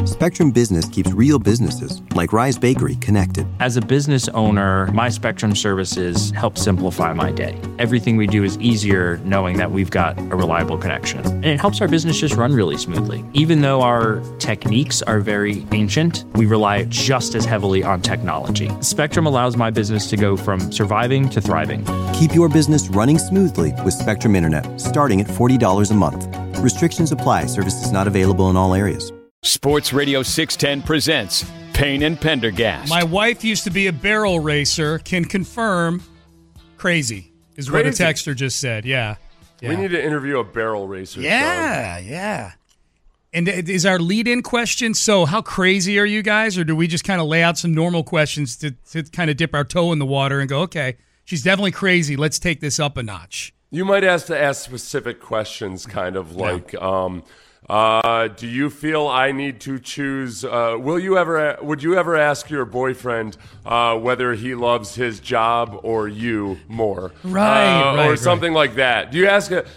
Spectrum Business keeps real businesses, like Rise Bakery, connected. As a business owner, my Spectrum services help simplify my day. Everything we do is easier knowing that we've got a reliable connection. And it helps our business just run really smoothly. Even though our techniques are very ancient, we rely just as heavily on technology. Spectrum allows my business to go from surviving to thriving. Keep your business running smoothly with Spectrum Internet, starting at $40 a month. Restrictions apply. Services not available in all areas. Sports Radio 610 presents Payne and Pendergast. My wife used to be a barrel racer. Can confirm crazy is what a texter just said. Yeah. We need to interview a barrel racer. Yeah. And is our lead-in question, so how crazy are you guys? Or do we just kind of lay out some normal questions to kind of dip our toe in the water and go, okay, she's definitely crazy. Let's take this up a notch. You might have to ask specific questions, kind of like, do you feel I need to choose? Would you ever ask your boyfriend whether he loves his job or you more? Right, or something like that. Do you ask the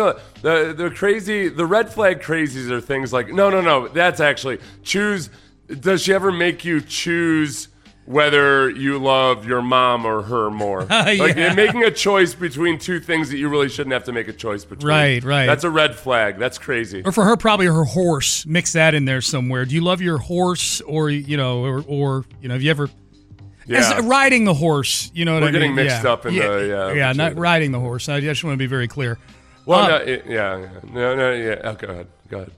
red flag crazies are things like, no, that's actually choose. Does she ever make you choose whether you love your mom or her more? Like making a choice between two things that you really shouldn't have to make a choice between. Right. That's a red flag. That's crazy. Or for her, probably her horse. Mix that in there somewhere. Do you love your horse, or have you ever? As riding the horse, you know what I mean? We're getting mixed up in not riding the horse. I just want to be very clear. Well, Go ahead.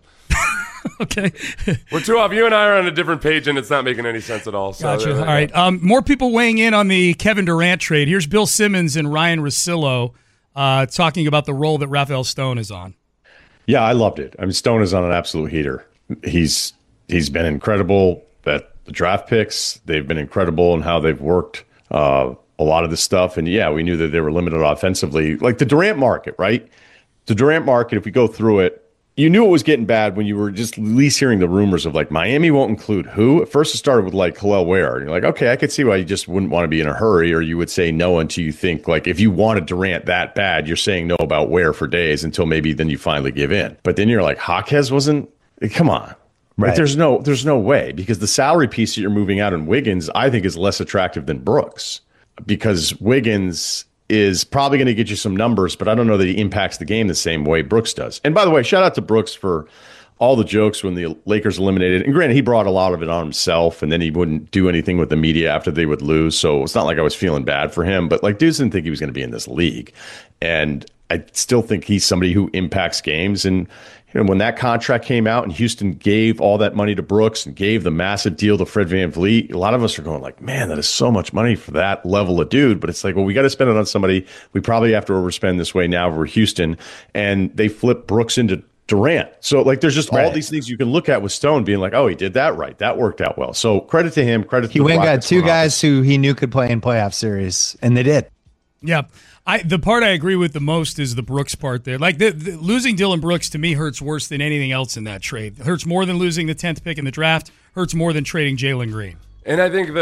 Okay. We're too off. You and I are on a different page, and it's not making any sense at all. So gotcha. All right. More people weighing in on the Kevin Durant trade. Here's Bill Simmons and Ryan Russillo talking about the role that Rafael Stone is on. Yeah, I loved it. I mean, Stone is on an absolute heater. He's been incredible at the draft picks. They've been incredible in how they've worked a lot of this stuff. And, yeah, we knew that they were limited offensively. Like the Durant market, right? The Durant market, if we go through it, you knew it was getting bad when you were just at least hearing the rumors of like Miami won't include who. At first it started with like Hillel Ware. And you're like, okay, I could see why you just wouldn't want to be in a hurry, or you would say no until you think like if you wanted Durant that bad, you're saying no about Ware for days until maybe then you finally give in. But then you're like, Jaquez wasn't, come on. Right. Like, there's no way, because the salary piece that you're moving out in Wiggins, I think is less attractive than Brooks, because Wiggins is probably going to get you some numbers, but I don't know that he impacts the game the same way Brooks does. And by the way, shout out to Brooks for all the jokes when the Lakers eliminated. And granted, he brought a lot of it on himself, and then he wouldn't do anything with the media after they would lose. So it's not like I was feeling bad for him, but like dudes didn't think he was going to be in this league. And I still think he's somebody who impacts games. And when that contract came out and Houston gave all that money to Brooks and gave the massive deal to Fred VanVleet, a lot of us are going like, man, that is so much money for that level of dude. But it's like, well, we got to spend it on somebody. We probably have to overspend this way now for Houston. And they flip Brooks into Durant. So like, there's just all these things you can look at with Stone being like, oh, he did that right. That worked out well. So credit to him. Credit to he went and got two guys who he knew could play in playoff series, and they did. Yeah. The part I agree with the most is the Brooks part there. Like the losing Dylan Brooks to me hurts worse than anything else in that trade. It hurts more than losing the 10th pick in the draft. Hurts more than trading Jalen Green. And I think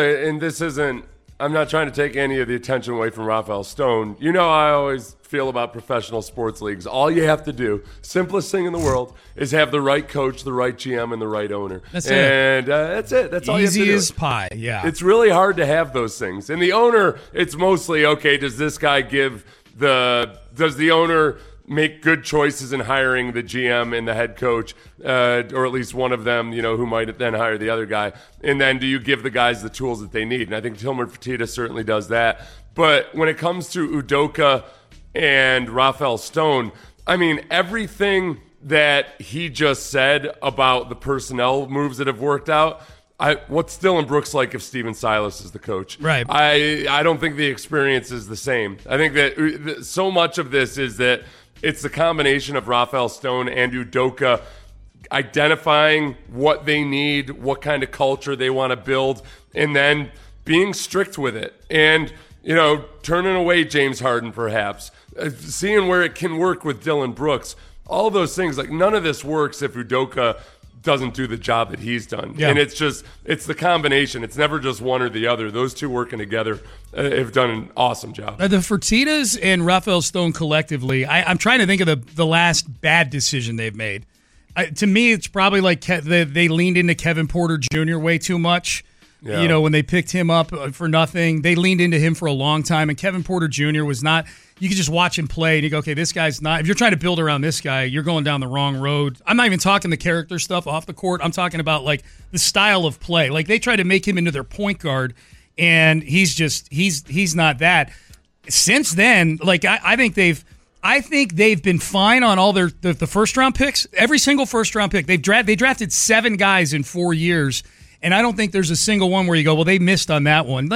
I'm not trying to take any of the attention away from Rafael Stone. You know, I always feel about professional sports leagues. All you have to do, simplest thing in the world, is have the right coach, the right GM, and the right owner. That's it. And that's it. That's all you have to do. Easy as pie, yeah. It's really hard to have those things. And the owner, it's mostly, okay, does the owner make good choices in hiring the GM and the head coach, or at least one of them, who might then hire the other guy? And then do you give the guys the tools that they need? And I think Tillman Fertitta certainly does that. But when it comes to Udoka and Rafael Stone, I mean, everything that he just said about the personnel moves that have worked out, what's Dylan Brooks like if Steven Silas is the coach? Right. I don't think the experience is the same. I think that so much of this is that it's the combination of Rafael Stone and Udoka identifying what they need, what kind of culture they want to build, and then being strict with it. And, turning away James Harden perhaps, seeing where it can work with Dylan Brooks, all those things. Like, none of this works if Udoka doesn't do the job that he's done. Yeah. And it's the combination. It's never just one or the other. Those two working together have done an awesome job. The Fertittas and Rafael Stone collectively, I'm trying to think of the last bad decision they've made. To me, it's probably like they leaned into Kevin Porter Jr. way too much. Yeah. You know, when they picked him up for nothing, they leaned into him for a long time, and Kevin Porter Jr. was not. You could just watch him play, and you go, okay, this guy's not. If you're trying to build around this guy, you're going down the wrong road. I'm not even talking the character stuff off the court. I'm talking about like the style of play. Like they try to make him into their point guard, and he's not that. Since then, like I think they've been fine on all the first round picks. Every single first round pick they drafted 7 guys in 4 years. And I don't think there's a single one where you go, well, they missed on that one.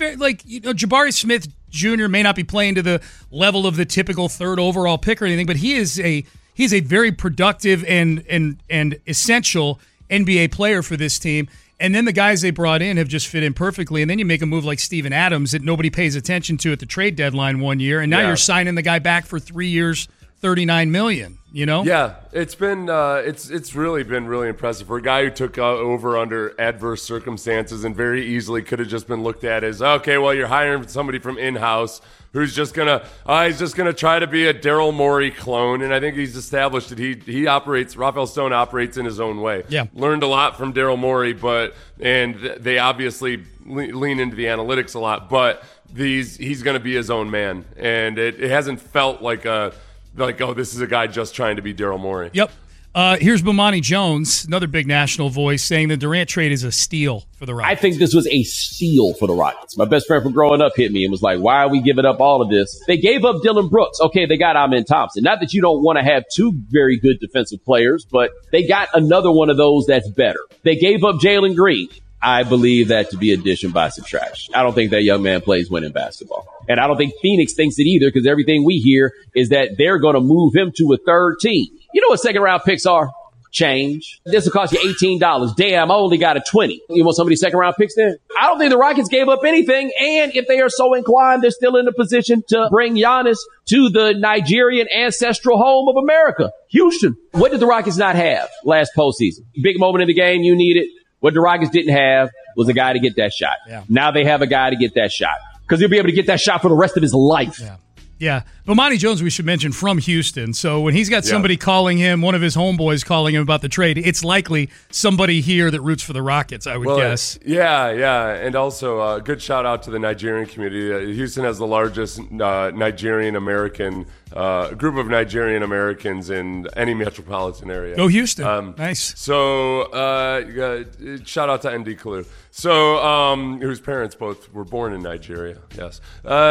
Jabari Smith Jr. may not be playing to the level of the typical 3rd overall pick or anything, but he's a very productive and essential NBA player for this team. And then the guys they brought in have just fit in perfectly. And then you make a move like Steven Adams that nobody pays attention to at the trade deadline 1 year, and now you're signing the guy back for 3 years, $39 million. You know? Yeah, it's been it's really been really impressive for a guy who took over under adverse circumstances and very easily could have just been looked at as, okay, well, you're hiring somebody from in-house who's just gonna try to be a Daryl Morey clone, and I think he's established that he operates. Rafael Stone operates in his own way. Yeah, learned a lot from Daryl Morey, and they obviously lean into the analytics a lot, but he's going to be his own man, and it hasn't felt like this is a guy just trying to be Daryl Morey. Yep. Here's Bomani Jones, another big national voice, saying the Durant trade is a steal for the Rockets. I think this was a steal for the Rockets. My best friend from growing up hit me and was like, why are we giving up all of this? They gave up Dylan Brooks. Okay, they got Amen Thompson. Not that you don't want to have 2 very good defensive players, but they got another one of those that's better. They gave up Jalen Green. I believe that to be addition by subtraction. I don't think that young man plays winning basketball. And I don't think Phoenix thinks it either, because everything we hear is that they're going to move him to a 3rd team. You know what 2nd round picks are? Change. This will cost you $18. Damn, I only got a 20. You want some of these 2nd round picks then? I don't think the Rockets gave up anything. And if they are so inclined, they're still in a position to bring Giannis to the Nigerian ancestral home of America, Houston. What did the Rockets not have last postseason? Big moment in the game, you need it. What the Rockets didn't have was a guy to get that shot. Yeah. Now they have a guy to get that shot, because he'll be able to get that shot for the rest of his life. Yeah. Bomani Jones, we should mention, from Houston. So when he's got somebody calling him, one of his homeboys calling him about the trade, it's likely somebody here that roots for the Rockets, I would guess. Yeah. And also a good shout out to the Nigerian community. Houston has the largest Nigerian American group of Nigerian Americans in any metropolitan area. Go Houston. Nice. So shout out to ND Kalu. So whose parents both were born in Nigeria. Yes.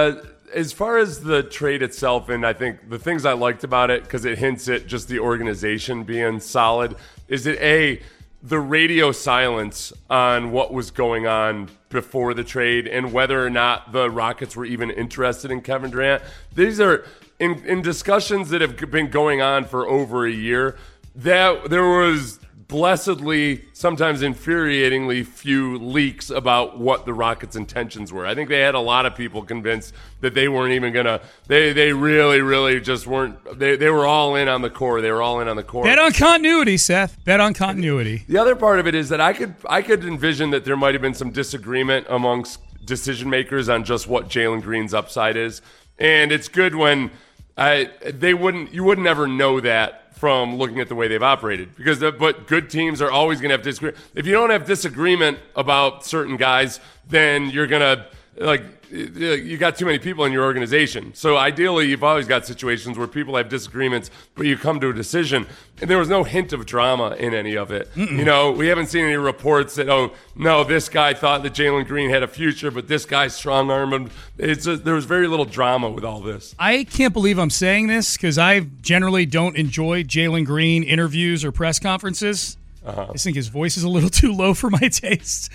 As far as the trade itself, and I think the things I liked about it, because it hints at just the organization being solid, is that the radio silence on what was going on before the trade and whether or not the Rockets were even interested in Kevin Durant. These are in discussions that have been going on for over a year, that there was blessedly, sometimes infuriatingly few leaks about what the Rockets' intentions were. I think they had a lot of people convinced that they weren't even going to, they really just weren't, they were all in on the core. They were all in on the core. Bet on continuity, Seth. Bet on continuity. The other part of it is that I could envision that there might have been some disagreement amongst decision makers on just what Jalen Green's upside is. And it's good when you wouldn't ever know that from looking at the way they've operated, but good teams are always going to have disagreement. If you don't have disagreement about certain guys, then you're going to, you got too many people in your organization. So ideally, you've always got situations where people have disagreements, but you come to a decision. And there was no hint of drama in any of it. You know, we haven't seen any reports that, oh, no, this guy thought that Jalen Green had a future, but this guy's strong-armed him. There was very little drama with all this. I can't believe I'm saying this, because I generally don't enjoy Jalen Green interviews or press conferences. I just think his voice is a little too low for my tastes.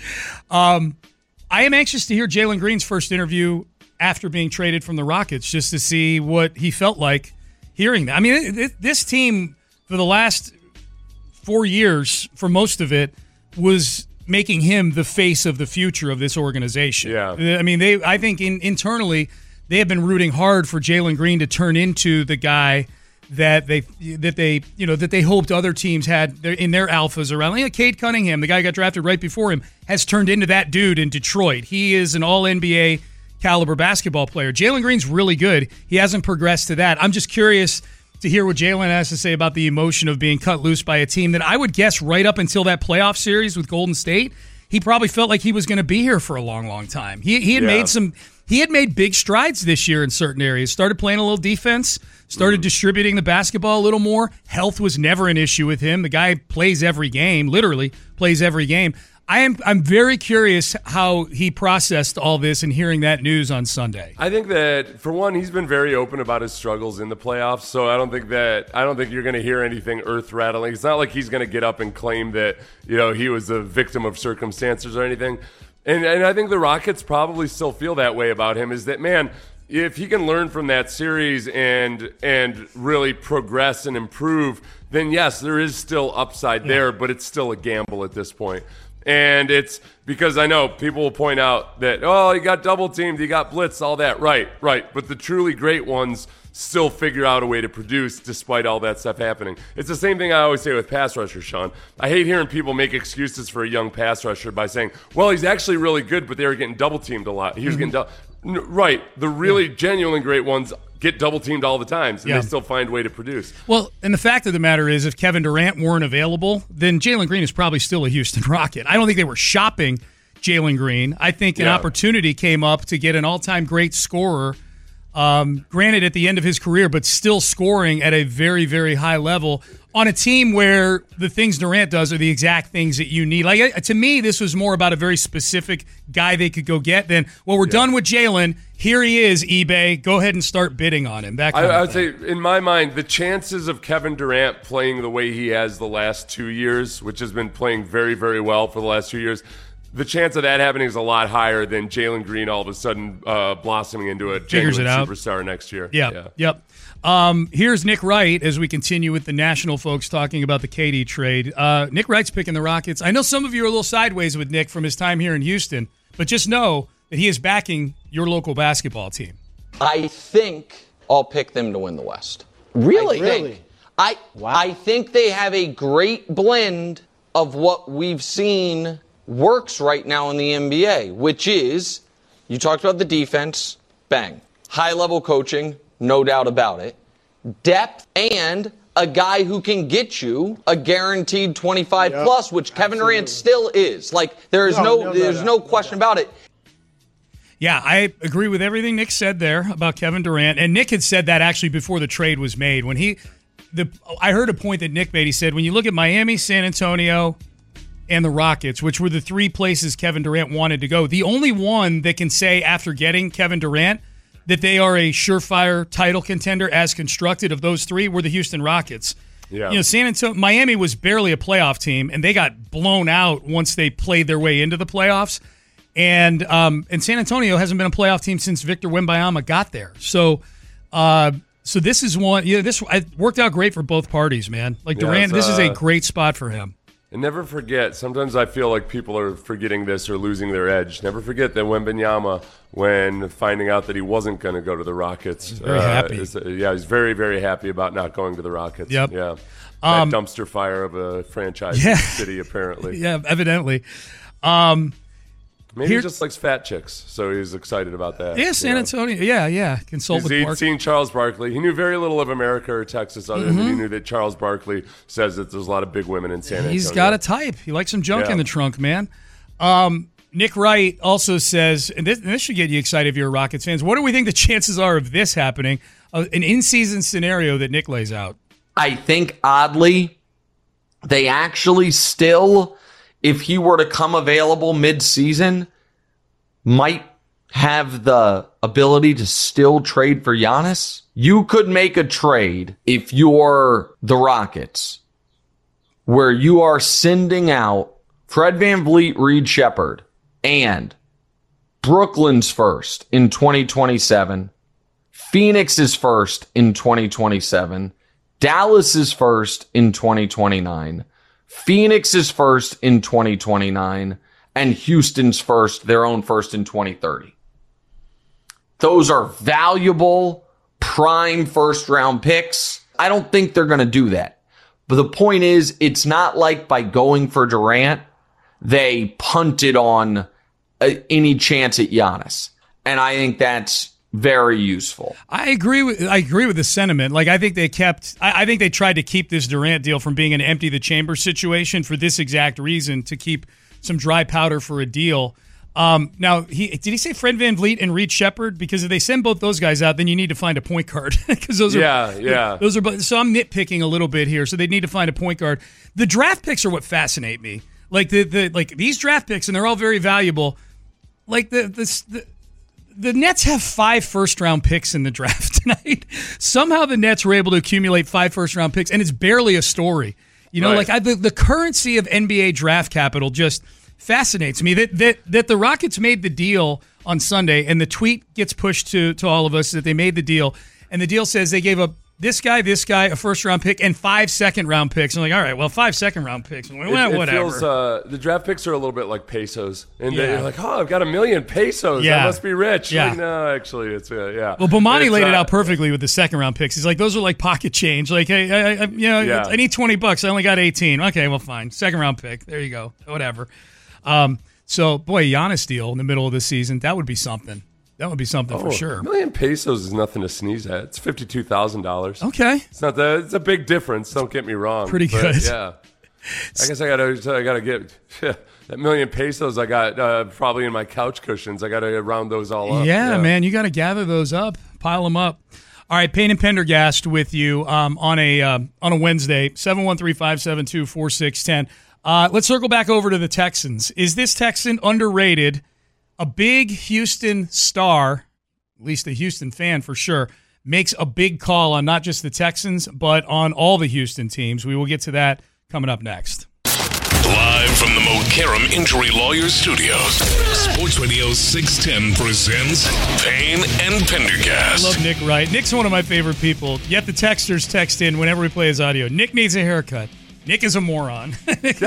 I am anxious to hear Jalen Green's first interview after being traded from the Rockets, just to see what he felt like hearing that. I mean, this team for the last 4 years, for most of it, was making him the face of the future of this organization. Yeah. I mean, I think internally they have been rooting hard for Jalen Green to turn into the guy that they hoped other teams had in their alphas around. Like Cade Cunningham, the guy who got drafted right before him, has turned into that dude in Detroit. He is an all-NBA caliber basketball player. Jalen Green's really good. He hasn't progressed to that. I'm just curious to hear what Jalen has to say about the emotion of being cut loose by a team that I would guess right up until that playoff series with Golden State, he probably felt like he was going to be here for a long, long time. He had made big strides this year in certain areas. Started playing a little defense, started distributing the basketball a little more. Health was never an issue with him. The guy plays every game, literally plays every game. I'm very curious how he processed all this and hearing that news on Sunday. I think that, for one, he's been very open about his struggles in the playoffs, so I don't think you're going to hear anything earth-rattling. It's not like he's going to get up and claim that, he was a victim of circumstances or anything. And I think the Rockets probably still feel that way about him, is that, man, if he can learn from that series and really progress and improve, then yes, there is still upside there, but it's still a gamble at this point. And it's because I know people will point out that, he got double teamed, he got blitzed, all that. Right. But the truly great ones still figure out a way to produce despite all that stuff happening. It's the same thing I always say with pass rushers, Sean. I hate hearing people make excuses for a young pass rusher by saying, well, he's actually really good, but they were getting double teamed a lot. He was getting right. The really genuinely great ones get double teamed all the time, and they still find a way to produce. Well, and the fact of the matter is, if Kevin Durant weren't available, then Jalen Green is probably still a Houston Rocket. I don't think they were shopping Jalen Green. I think an opportunity came up to get an all-time great scorer, granted at the end of his career, but still scoring at a very, very high level on a team where the things Durant does are the exact things that you need. Like, to me, this was more about a very specific guy they could go get than, well, we're done with Jalen. Here he is, eBay. Go ahead and start bidding on him. I would say, in my mind, the chances of Kevin Durant playing the way he has the last 2 years, which has been playing very, very well for the last 2 years, the chance of that happening is a lot higher than Jalen Green all of a sudden blossoming into a genuine superstar next year. Yep. Here's Nick Wright as we continue with the national folks talking about the KD trade. Nick Wright's picking the Rockets. I know some of you are a little sideways with Nick from his time here in Houston, but just know that he is backing your local basketball team. I think I'll pick them to win the West. Really? I think they have a great blend of what we've seen works right now in the NBA, which is, you talked about the defense, bang. High-level coaching, no doubt about it. Depth and a guy who can get you a guaranteed 25-plus, which Kevin Durant still is. Like, there's no question about it. Yeah, I agree with everything Nick said there about Kevin Durant. And Nick had said that actually before the trade was made. I heard a point that Nick made. He said, when you look at Miami, San Antonio, and the Rockets, which were the three places Kevin Durant wanted to go, the only one that can say after getting Kevin Durant that they are a surefire title contender as constructed of those three were the Houston Rockets. Yeah. Miami was barely a playoff team, and they got blown out once they played their way into the playoffs. And San Antonio hasn't been a playoff team since Victor Wembanyama got there. So this is one. This worked out great for both parties, man. Like Durant, this is a great spot for him. And never forget, sometimes I feel like people are forgetting this or losing their edge. Never forget that Wembanyama, when finding out that he wasn't going to go to the Rockets, he's very happy. He's very, very happy about not going to the Rockets. Yep. Yeah. That dumpster fire of a franchise in the city, apparently. Yeah, evidently. Maybe he just likes fat chicks, so he's excited about that. Yeah, San Antonio. Yeah. Consult with He'd seen Charles Barkley. He knew very little of America or Texas, other than he knew that Charles Barkley says that there's a lot of big women in San Antonio. He's got a type. He likes some junk in the trunk, man. Nick Wright also says, and this should get you excited if you're a Rockets fans, what do we think the chances are of this happening? An in-season scenario that Nick lays out. I think, oddly, they actually still, if he were to come available mid-season, might have the ability to still trade for Giannis. You could make a trade if you're the Rockets where you are sending out Fred VanVleet, Reed Shepherd, and Brooklyn's first in 2027, Phoenix's first in 2027, Dallas's first in 2029, Phoenix's first in 2029, and Houston's first, their own first in 2030. Those are valuable, prime first-round picks. I don't think they're going to do that. But the point is, it's not like by going for Durant, they punted on any chance at Giannis. And I think that's very useful. I agree with the sentiment. Like, I think they tried to keep this Durant deal from being an empty the chamber situation for this exact reason, to keep some dry powder for a deal. Now, did he say Fred VanVleet and Reed Shepherd? Because if they send both those guys out, then you need to find a point guard. Because those are those are. So I'm nitpicking a little bit here. So they need to find a point guard. The draft picks are what fascinate me. Like these draft picks, and they're all very valuable. Like the Nets have 5 first-round picks in the draft tonight. Somehow the Nets were able to accumulate 5 first-round picks, and it's barely a story. You know, right. the currency of NBA draft capital just fascinates me. That the Rockets made the deal on Sunday, and the tweet gets pushed to all of us that they made the deal, and the deal says they gave up this guy, a first-round pick, and 5 second-round picks. I'm like, all right, well, 5 second-round picks. Whatever. It feels, the draft picks are a little bit like pesos. And they're like, oh, I've got $1 million pesos. I must be rich. Yeah. Like, no, actually, it's, yeah. Well, Bomani laid it out perfectly with the second-round picks. He's like, those are like pocket change. Like, hey, I need $20. I only got 18. Okay, well, fine. Second-round pick. There you go. Whatever. So, boy, Giannis deal in the middle of the season, that would be something. That would be something for sure. $1 million pesos is nothing to sneeze at. It's $52,000. Okay, it's not it's a big difference. Don't get me wrong. Pretty good. Yeah, I guess I gotta get that $1 million pesos. I got probably in my couch cushions. I gotta round those all up. Yeah, man, you got to gather those up, pile them up. All right, Payne and Pendergast with you on a Wednesday, 713-572-4610. Let's circle back over to the Texans. Is this Texan underrated? A big Houston star, at least a Houston fan for sure, makes a big call on not just the Texans, but on all the Houston teams. We will get to that coming up next. Live from the Mokaram Injury Lawyers Studios, Sports Radio 610 presents Payne and Pendergast. I love Nick Wright. Nick's one of my favorite people, yet the texters text in whenever we play his audio. Nick needs a haircut. Nick is a moron.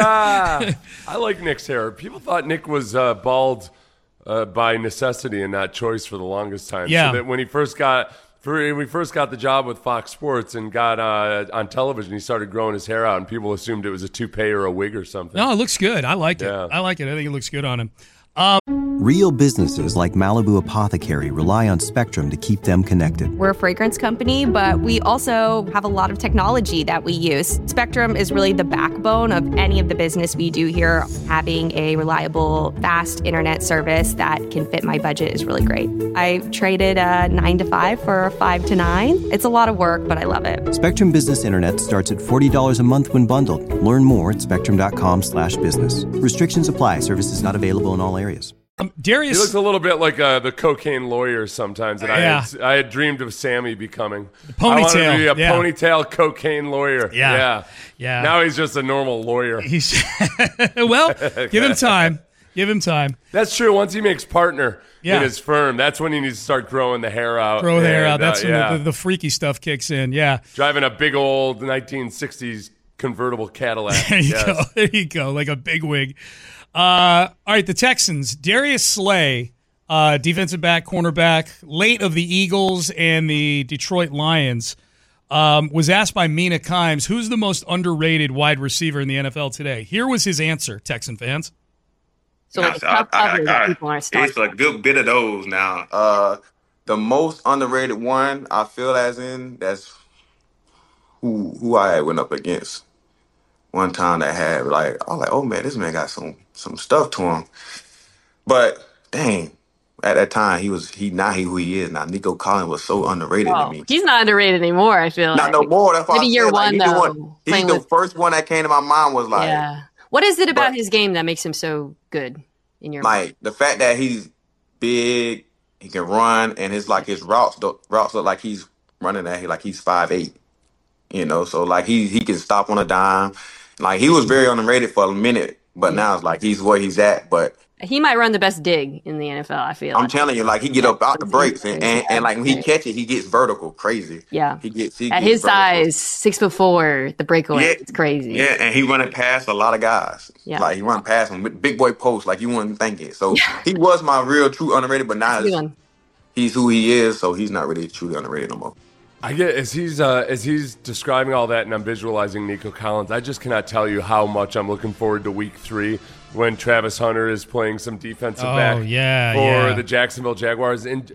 I like Nick's hair. People thought Nick was bald by necessity and not choice for the longest time. Yeah. So that when we first got the job with Fox Sports and got on television, he started growing his hair out, and people assumed it was a toupee or a wig or something. No, it looks good. I like it. Yeah. I like it. I think it looks good on him. Real businesses like Malibu Apothecary rely on Spectrum to keep them connected. We're a fragrance company, but we also have a lot of technology that we use. Spectrum is really the backbone of any of the business we do here. Having a reliable, fast internet service that can fit my budget is really great. I traded a 9 to 5 for a 5 to 9. It's a lot of work, but I love it. Spectrum Business Internet starts at $40 a month when bundled. Learn more at spectrum.com/business. Restrictions apply. Services not available in all areas. Darius, he looks a little bit like the cocaine lawyer sometimes that I had dreamed of Sammy becoming. Ponytail. I wanted to be a ponytail cocaine lawyer. Yeah. Now he's just a normal lawyer. Well, give him time. Give him time. That's true. Once he makes partner in his firm, that's when he needs to start growing the hair out. Grow the hair out. That's when the freaky stuff kicks in. Yeah. Driving a big old 1960s convertible Cadillac. There you go. There you go. Like a big wig. All right, the Texans. Darius Slay, defensive back, cornerback, late of the Eagles and the Detroit Lions, was asked by Mina Kimes, who's the most underrated wide receiver in the NFL today? Here was his answer, Texan fans. So it's a good bit of those now. The most underrated one, I feel as in, that's who I went up against one time that had, I was like, oh man, this man got some stuff to him. But dang, at that time he not who he is now. Nico Collins was so underrated to me. He's not underrated anymore, I feel not no more. That's why maybe year one though. He's the first one that came to my mind was like, yeah. What is it about his game that makes him so good in your mind? The fact that he's big, he can run, and his routes look like he's running at like he's 5'8". You know, so he can stop on a dime. He was very underrated for a minute, but now it's like he's where he's at. But he might run the best dig in the NFL, I feel. I'm telling you, he get up out the breaks and when he catch it, he gets vertical, crazy. Yeah. He gets his vertical. Size, 6'4", the breakaway, it's crazy. Yeah, and he running past a lot of guys. Yeah. He run past them with big boy posts you wouldn't think it. So he was my real true underrated, but now he's who he is, so he's not really truly underrated no more. I get as he's describing all that and I'm visualizing Nico Collins, I just cannot tell you how much I'm looking forward to week 3 when Travis Hunter is playing some defensive back for the Jacksonville Jaguars. And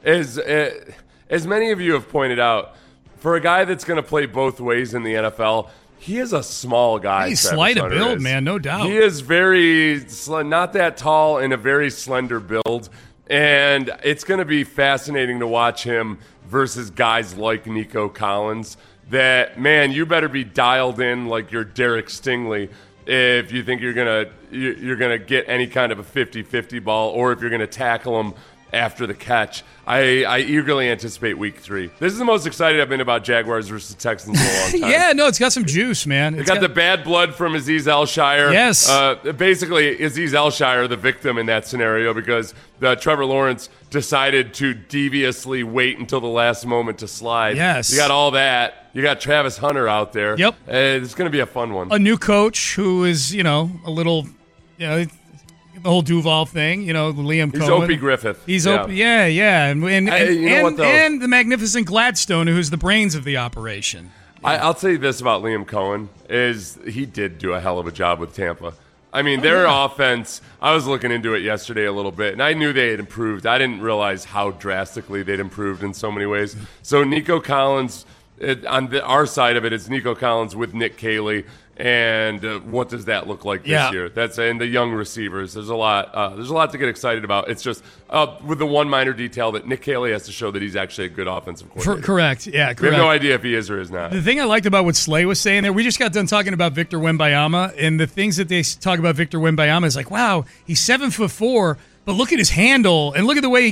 as many of you have pointed out, for a guy that's going to play both ways in the NFL, he is a small guy. He's slight of build, man, no doubt. He is very not that tall and a very slender build, and it's going to be fascinating to watch him versus guys like Nico Collins. That, man, you better be dialed in like you're Derek Stingley if you think you're gonna get any kind of a 50-50 ball, or if you're going to tackle him after the catch. I eagerly anticipate week 3. This is the most excited I've been about Jaguars versus Texans in a long time. Yeah, no, it's got some juice, man. It's got the bad blood from Azeez Al-Shire. Yes. Basically, Azeez Al-Shire, the victim in that scenario, because Trevor Lawrence decided to deviously wait until the last moment to slide. Yes. You got all that. You got Travis Hunter out there. Yep. It's going to be a fun one. A new coach who is, a little, the whole Duval thing, Liam Cohen. He's Opie Griffith. He's Opie, yeah. And the magnificent Gladstone, who's the brains of the operation. I'll tell you this about Liam Cohen, is he did do a hell of a job with Tampa. I mean, their offense, I was looking into it yesterday a little bit, and I knew they had improved. I didn't realize how drastically they'd improved in so many ways. So Nico Collins, on our side of it, it's Nico Collins with Nick Caley. And what does that look like this year? That's and the young receivers. There's a lot to get excited about. It's just with the one minor detail that Nick Caley has to show that he's actually a good offensive coordinator. Correct. Yeah, correct. We have no idea if he is or is not. The thing I liked about what Slay was saying there, we just got done talking about Victor Wembanyama, and the things that they talk about Victor Wembanyama is like, wow, he's 7'4", but look at his handle and look at the way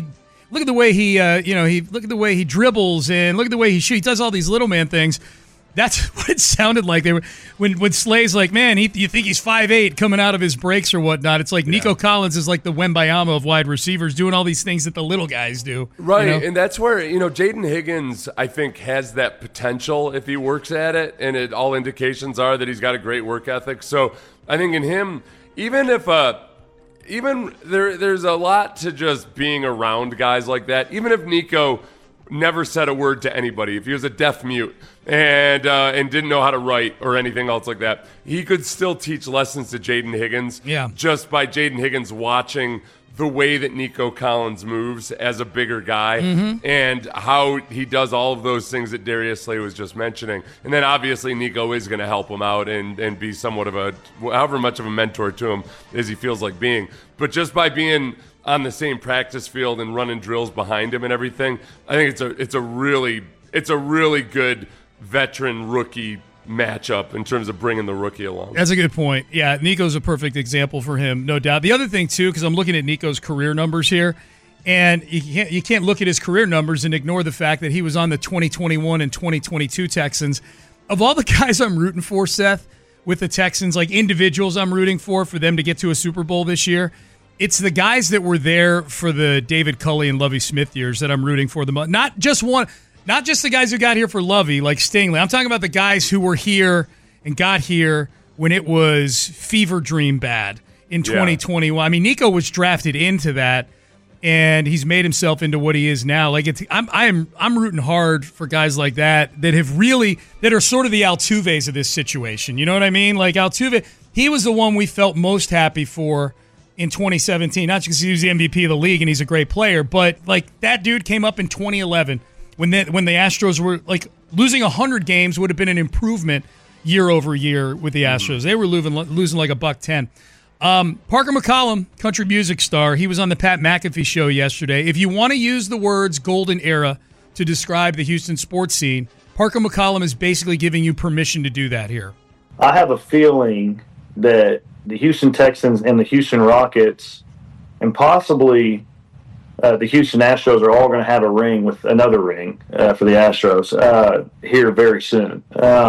he dribbles and look at the way he shoots. He does all these little man things. That's what it sounded like. They were when Slay's like, man, you think he's 5'8" coming out of his breaks or whatnot. It's like Nico Collins is like the Wembanyama of wide receivers, doing all these things that the little guys do. Right, and that's where Jaden Higgins, I think, has that potential if he works at it, and all indications are that he's got a great work ethic. So I think in him, even there's a lot to just being around guys like that. Even if Nico never said a word to anybody, if he was a deaf mute and didn't know how to write or anything else like that, he could still teach lessons to Jaden Higgins just by Jaden Higgins watching the way that Nico Collins moves as a bigger guy and how he does all of those things that Darius Slay was just mentioning. And then obviously Nico is going to help him out and be somewhat of however much of a mentor to him as he feels like being. But just by being on the same practice field and running drills behind him and everything, I think it's a really good veteran rookie matchup in terms of bringing the rookie along. That's a good point. Yeah, Nico's a perfect example for him, no doubt. The other thing too, because I'm looking at Nico's career numbers here, and you can't look at his career numbers and ignore the fact that he was on the 2021 and 2022 Texans. Of all the guys I'm rooting for, Seth, with the Texans, like individuals I'm rooting for them to get to a Super Bowl this year, it's the guys that were there for the David Culley and Lovie Smith years that I'm rooting for the most. Not just the guys who got here for Lovie, like Stingley. I'm talking about the guys who were here and got here when it was fever dream bad in 2021. I mean, Nico was drafted into that, and he's made himself into what he is now. Like I'm rooting hard for guys like that that are sort of the Altuves of this situation. You know what I mean? Like Altuve, he was the one we felt most happy for in 2017, not just because he was the MVP of the league and he's a great player, but like that dude came up in 2011 when the Astros were like losing 100 games would have been an improvement year over year with the Astros. They were losing like $110. Parker McCollum, country music star, he was on the Pat McAfee show yesterday. If you want to use the words golden era to describe the Houston sports scene, Parker McCollum is basically giving you permission to do that here. I have a feeling that the Houston Texans and the Houston Rockets and possibly the Houston Astros are all going to have another ring for the Astros here very soon.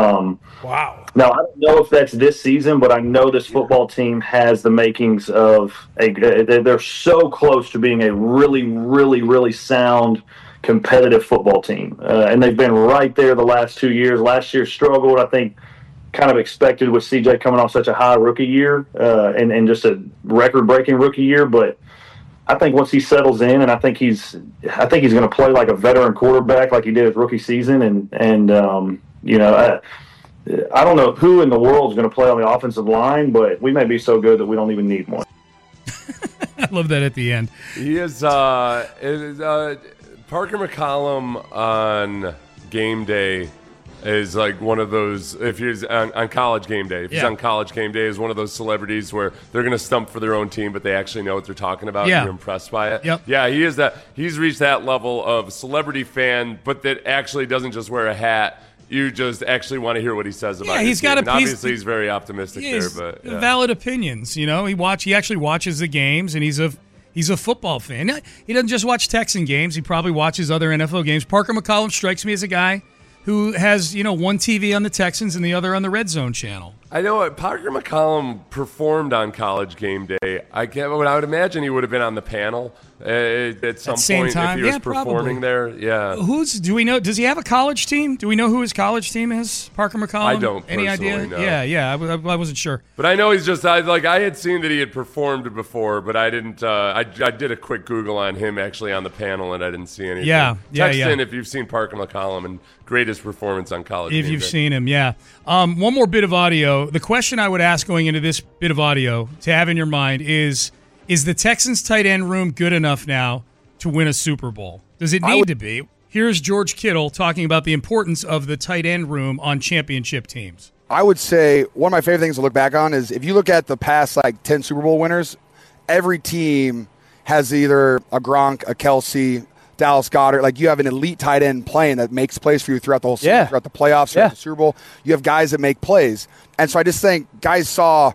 Wow. Now, I don't know if that's this season, but I know this football team has the makings of they're so close to being a really, really, really sound competitive football team. And they've been right there the last 2 years. Last year struggled, I think, kind of expected with CJ coming off such a high rookie year and just a record-breaking rookie year. But I think once he settles in, and I think he's going to play like a veteran quarterback like he did his rookie season. And I don't know who in the world is going to play on the offensive line, but we may be so good that we don't even need one. I love that at the end. He is Parker McCollum on game day is like one of those, if he's on college game day, he's on college game day, is one of those celebrities where they're going to stump for their own team, but they actually know what they're talking about. And you're impressed by it. Yeah, he is that. He's reached that level of celebrity fan, but that actually doesn't just wear a hat. You just actually want to hear what he says about he's got team. Obviously, he's very optimistic there, but valid opinions. He actually watches the games, and he's a football fan. He doesn't just watch Texan games. He probably watches other NFL games. Parker McCollum strikes me as a guy who has, one TV on the Texans and the other on the Red Zone channel. I know Parker McCollum performed on College Game Day. I would imagine he would have been on the panel at some point if he was performing there. Yeah. Do we know? Does he have a college team? Do we know who his college team is? Parker McCollum? I don't. Any idea? No. Yeah. I wasn't sure. But I know he's just I had seen that he had performed before, but I didn't. I did a quick Google on him actually on the panel, and I didn't see anything. Text in if you've seen Parker McCollum and greatest performance on College. If you've seen him, yeah. One more bit of audio. The question I would ask going into this bit of audio to have in your mind is the Texans tight end room good enough now to win a Super Bowl? Does it need to be? Here's George Kittle talking about the importance of the tight end room on championship teams. I would say one of my favorite things to look back on is if you look at the past 10 Super Bowl winners, every team has either a Gronk, a Kelsey, Dallas Goedert. You have an elite tight end playing that makes plays for you throughout the whole season, throughout the playoffs, throughout the Super Bowl. You have guys that make plays. And so I just think guys saw,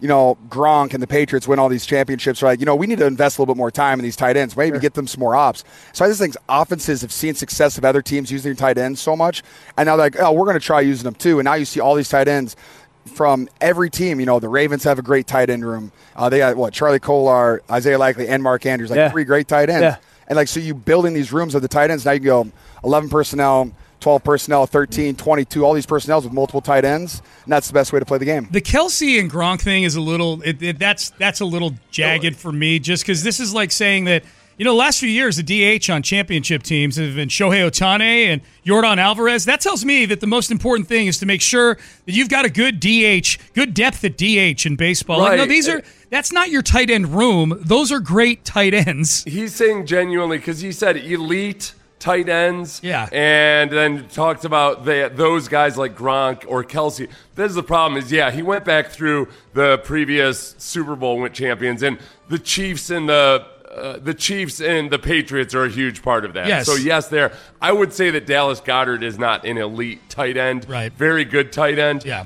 Gronk and the Patriots win all these championships. We need to invest a little bit more time in these tight ends, maybe get them some more ops. So I just think offenses have seen success of other teams using tight ends so much. And now they're like, we're going to try using them too. And now you see all these tight ends from every team. The Ravens have a great tight end room. They got, Charlie Kolar, Isaiah Likely, and Mark Andrews, three great tight ends. Yeah. And so you building these rooms of the tight ends, now you can go 11 personnel, 12 personnel, 13, 22, all these personnels with multiple tight ends, and that's the best way to play the game. The Kelsey and Gronk thing is a little that's a little jagged for me, just because this is like saying that, the last few years, the DH on championship teams have been Shohei Ohtani and Yordan Alvarez. That tells me that the most important thing is to make sure that you've got a good DH, good depth at DH in baseball. Right. That's not your tight end room. Those are great tight ends. He's saying genuinely, because he said elite tight ends, and then talked about those guys like Gronk or Kelsey. This is the problem is, he went back through the previous Super Bowl champions, and the Chiefs and the Chiefs and the Patriots are a huge part of that. Yes. So, yes, I would say that Dallas Goedert is not an elite tight end. Right. Very good tight end. Yeah.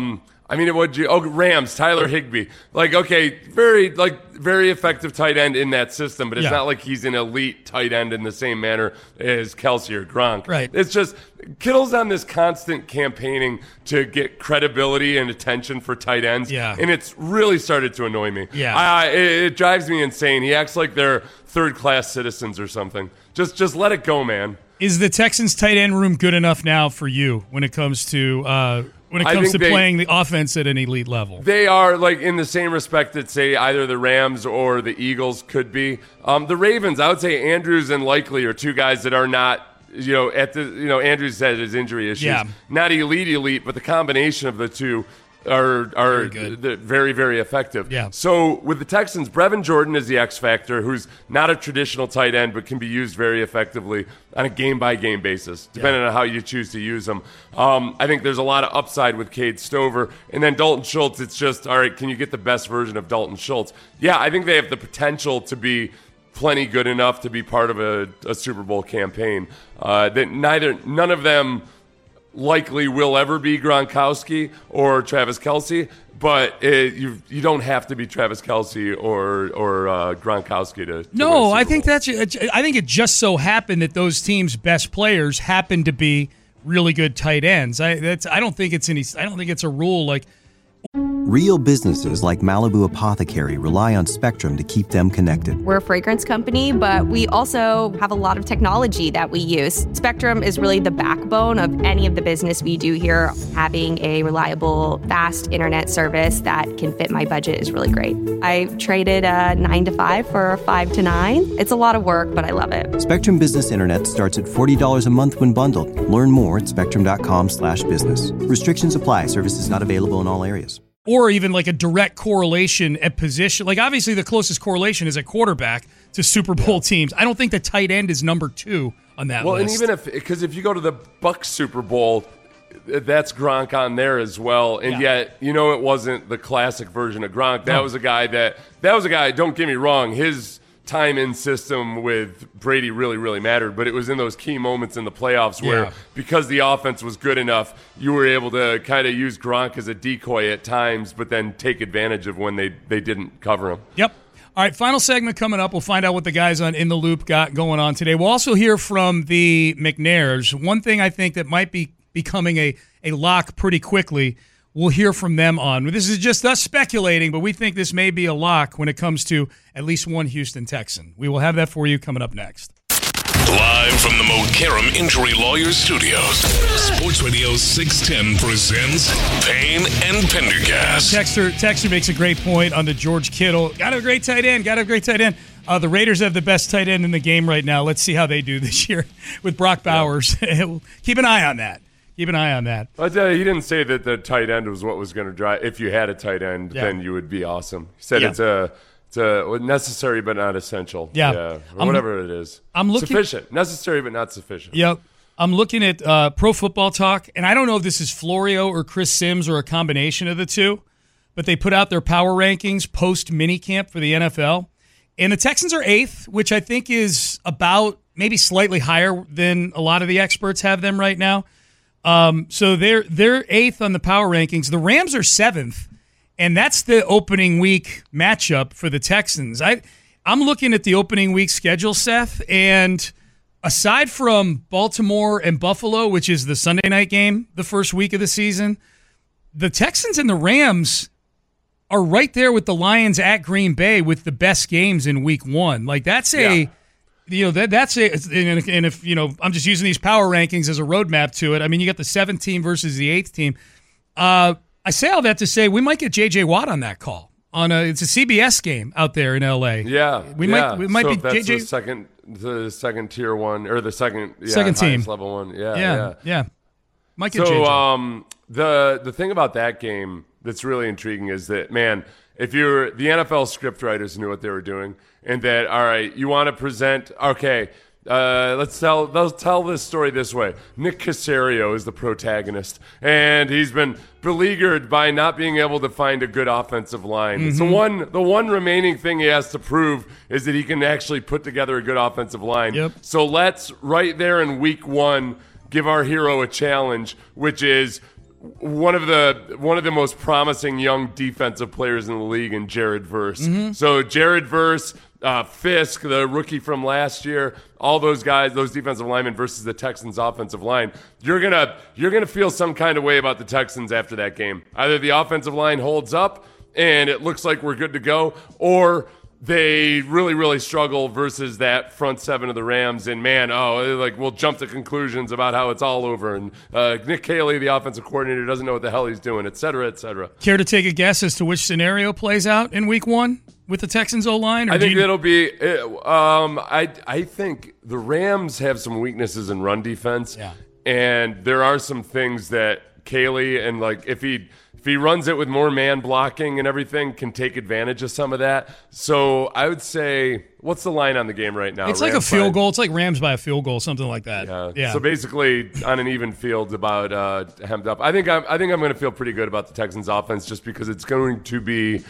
Rams, Tyler Higbee. Very effective tight end in that system, but it's not like he's an elite tight end in the same manner as Kelsey or Gronk. Right. It's just Kittle's on this constant campaigning to get credibility and attention for tight ends. Yeah. And it's really started to annoy me. Yeah. It drives me insane. He acts like they're third-class citizens or something. Just let it go, man. Is the Texans tight end room good enough now for you when it comes to playing the offense at an elite level? They are in the same respect that, say, either the Rams or the Eagles could be. The Ravens, I would say Andrews and Likely are two guys that are not, Andrews had his injury issues. Yeah. Not elite, but the combination of the two are very good. Very, very effective. Yeah. So with the Texans, Brevin Jordan is the X factor, who's not a traditional tight end, but can be used very effectively on a game-by-game basis, depending on how you choose to use them. I think there's a lot of upside with Cade Stover. And then Dalton Schultz, it's just, all right, can you get the best version of Dalton Schultz? Yeah, I think they have the potential to be plenty good enough to be part of a Super Bowl campaign. None of them likely will ever be Gronkowski or Travis Kelce, but you don't have to be Travis Kelce or Gronkowski to No, I think it just so happened that those teams' best players happen to be really good tight ends. I don't think it's a rule. Real businesses like Malibu Apothecary rely on Spectrum to keep them connected. We're a fragrance company, but we also have a lot of technology that we use. Spectrum is really the backbone of any of the business we do here. Having a reliable, fast internet service that can fit my budget is really great. I traded a 9 to 5 for a 5 to 9. It's a lot of work, but I love it. Spectrum Business Internet starts at $40 a month when bundled. Learn more at spectrum.com/business. Restrictions apply. Services not available in all areas. or even like a direct correlation at position. Like obviously the closest correlation is at quarterback to Super Bowl teams. I don't think the tight end is number 2 on that list. Well, and even if you go to the Bucs Super Bowl, that's Gronk on there as well. And yet, it wasn't the classic version of Gronk. That was a guy, don't get me wrong, his time in system with Brady really, really mattered, but it was in those key moments in the playoffs where because the offense was good enough, you were able to kind of use Gronk as a decoy at times, but then take advantage of when they didn't cover him. Yep. All right, final segment coming up. We'll find out what the guys on In the Loop got going on today. We'll also hear from the McNairs. One thing I think that might be becoming a lock pretty quickly, we'll hear from them on. This is just us speculating, but we think this may be a lock when it comes to at least one Houston Texan. We will have that for you coming up next. Live from the Mo Karam Injury Lawyers Studios, Sports Radio 610 presents Payne and Pendergast. Texter makes a great point on the George Kittle. Got a great tight end. The Raiders have the best tight end in the game right now. Let's see how they do this year with Brock Bowers. Keep an eye on that. But he didn't say that the tight end was what was going to drive. If you had a tight end, then you would be awesome. He said it's a necessary but not essential. Or whatever it is. Sufficient. Necessary but not sufficient. Yep. I'm looking at Pro Football Talk, and I don't know if this is Florio or Chris Sims or a combination of the two, but they put out their power rankings post-minicamp for the NFL. And the Texans are 8th, which I think is about maybe slightly higher than a lot of the experts have them right now. So they're 8th on the power rankings. The Rams are 7th, and that's the opening week matchup for the Texans. I'm looking at the opening week schedule, Seth, and aside from Baltimore and Buffalo, which is the Sunday night game the first week of the season, the Texans and the Rams are right there with the Lions at Green Bay with the best games in week 1. Like that's and if I'm just using these power rankings as a roadmap to it. I mean, you got the 7th team versus the 8th team. I say all that to say we might get J.J. Watt on that call. It's a CBS game out there in L.A. Yeah, we might so be that's J.J. the second tier one or the second team level one. Yeah. Might get so J.J. The thing about that game that's really intriguing is that, man, if you're the NFL scriptwriters knew what they were doing, and that, all right, you want to present, okay, let's tell this story this way. Nick Caserio is the protagonist, and he's been beleaguered by not being able to find a good offensive line. Mm-hmm. The one remaining thing he has to prove is that he can actually put together a good offensive line. Yep. So let's, right there in week 1, give our hero a challenge, which is one of the most promising young defensive players in the league in Jared Verse. Mm-hmm. So Jared Verse, Fisk, the rookie from last year, all those guys, those defensive linemen versus the Texans offensive line. You're gonna feel some kind of way about the Texans after that game. Either the offensive line holds up and it looks like we're good to go, or they really, really struggle versus that front 7 of the Rams. And, man, we'll jump to conclusions about how it's all over. And Nick Caley, the offensive coordinator, doesn't know what the hell he's doing, et cetera, et cetera. Care to take a guess as to which scenario plays out in week 1 with the Texans O-line? I think it'll be I think the Rams have some weaknesses in run defense. Yeah. And there are some things that Caley and, if he runs it with more man blocking and everything, can take advantage of some of that. So I would say, what's the line on the game right now? It's like a field goal. It's like Rams by a field goal, something like that. Yeah. So basically, on an even field, about hemmed up. I think I'm going to feel pretty good about the Texans' offense just because it's going to be.